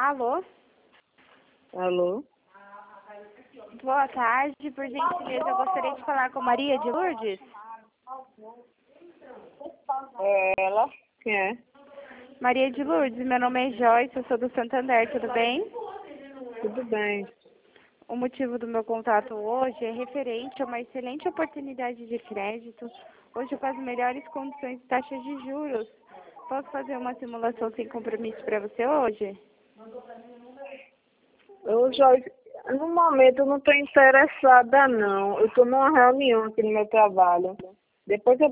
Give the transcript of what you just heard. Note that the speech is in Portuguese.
Alô? Alô? Boa tarde, por gentileza, eu gostaria de falar com Maria de Lourdes. É ela? Quem é? Maria de Lourdes, meu nome é Joyce, eu sou do Santander, tudo bem? Tudo bem. O motivo do meu contato hoje é referente a uma excelente oportunidade de crédito, hoje com as melhores condições de taxa de juros. Posso fazer uma simulação sem compromisso para você hoje? No momento eu não estou interessada não. Eu estou numa reunião aqui no meu trabalho. Depois eu